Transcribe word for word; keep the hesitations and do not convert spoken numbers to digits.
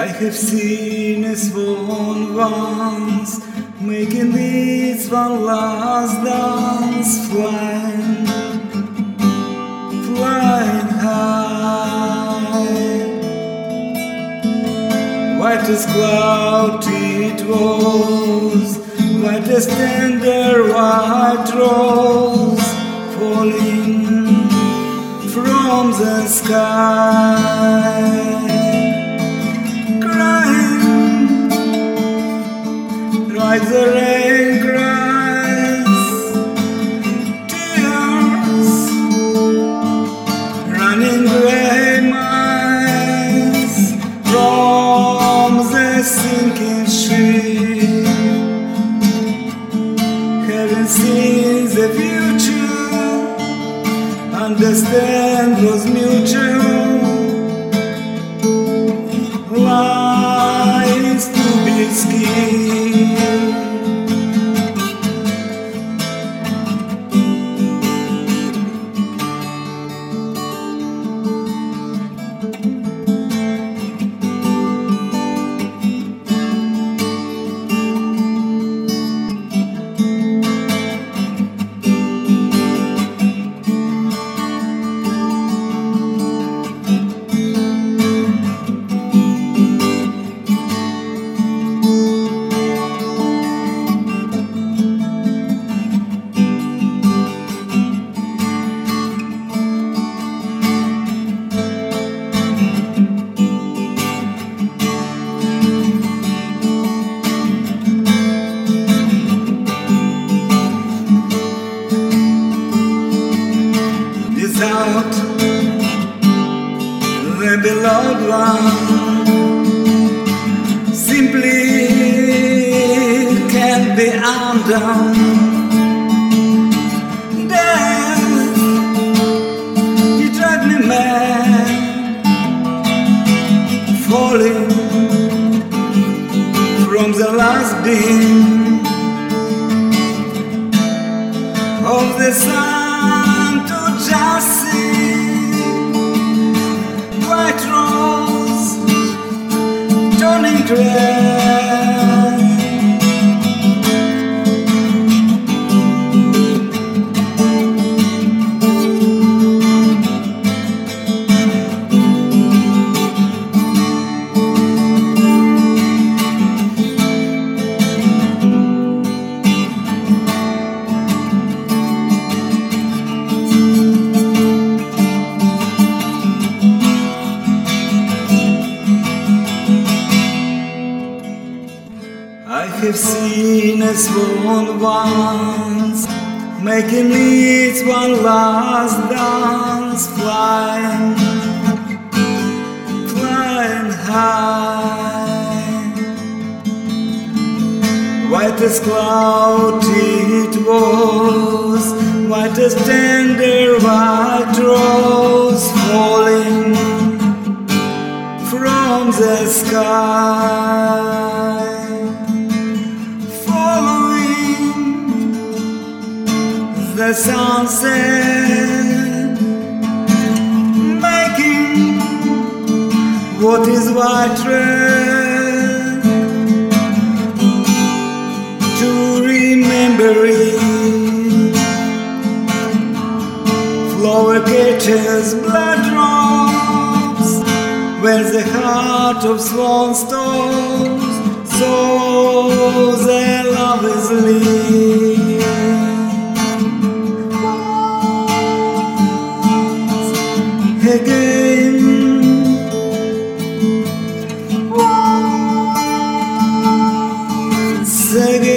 I have seen a swan once making this one last dance, flying, flying high. White as cloud it was, white as tender white rose, falling from the sky. Like the rain cries, tears running grey miles from the sinking ship. Having seen the future, understand was mutual. Lies to be skinned. Without the beloved one, simply can't be undone. Death, you drive me mad, falling from the last beam of the sun. Just see white rose turning gray. I have seen a swan once making its one last dance, flying, flying high. White as cloud it was, white as tender white rose, falling from the sky. The sunset, making what is white red, to remember it. Flower catches blood drops when the heart of swan stops, so their love is lit. Again, once again.